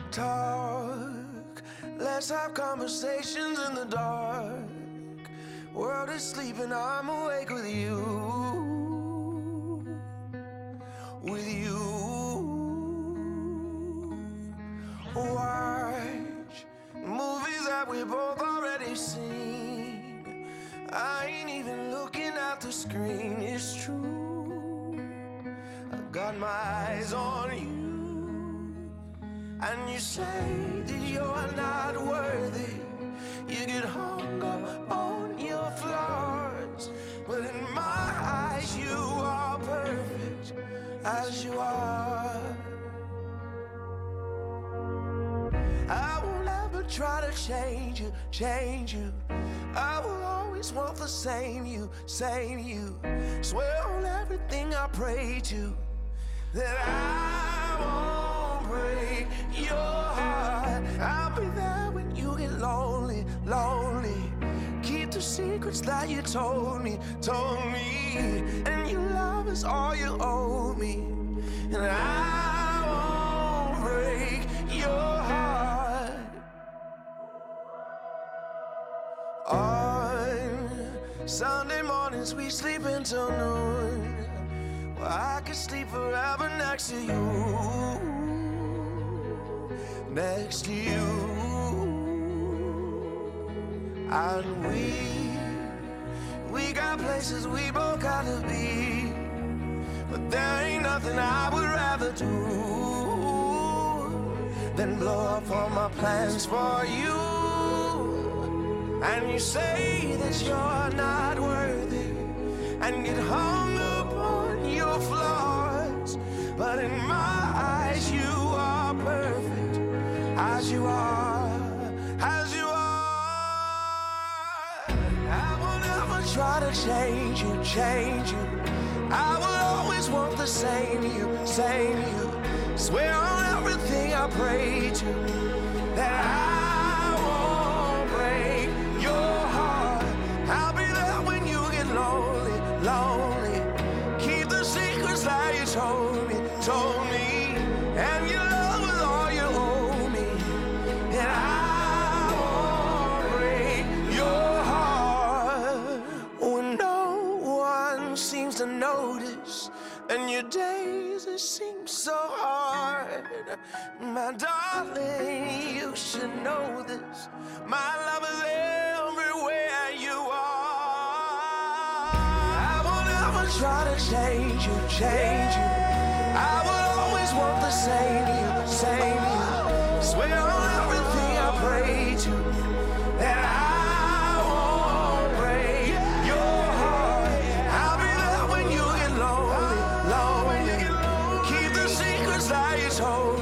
talk. Let's have conversations in the dark. World is sleeping, I'm awake with you. With you. Watch movies that we both already seen. I ain't even looking at the screen, it's true. I got my eyes on you. And you say that you're not worthy. You get hung up on your flaws, but in my eyes you are perfect as you are. I won't ever try to change you, change you. I will always want the same you, same you. Swear on everything I pray to that I won't break your heart. I'll be there when you get lonely, lonely. Keep the secrets that you told me, told me. And your love is all you owe me. And I won't break your heart. On Sunday mornings we sleep until noon. Well, I could sleep forever next to you, next to you. And we got places we both gotta be, but there ain't nothing I would rather do than blow up all my plans for you. And you say that you're not worthy and get hung up on your flaws, but in my eyes you are perfect as you are, as you are. I will never try to change you, change you. I will always want the same you, same you. Swear on everything I pray to that I won't break your heart. I'll be there when you get lonely, lonely. Keep the secrets that you told me, told me. And your love is all you owe me. And I won't break your heart. When no one seems to notice, and your days it seems so hard. My darling, you should know this. My love is everywhere you are. I will never try to change you, change you. I will always want the same you, same you. Swear on everything I pray to that I won't break your heart. I'll be there when you get lonely, lonely. Keep the secrets that you told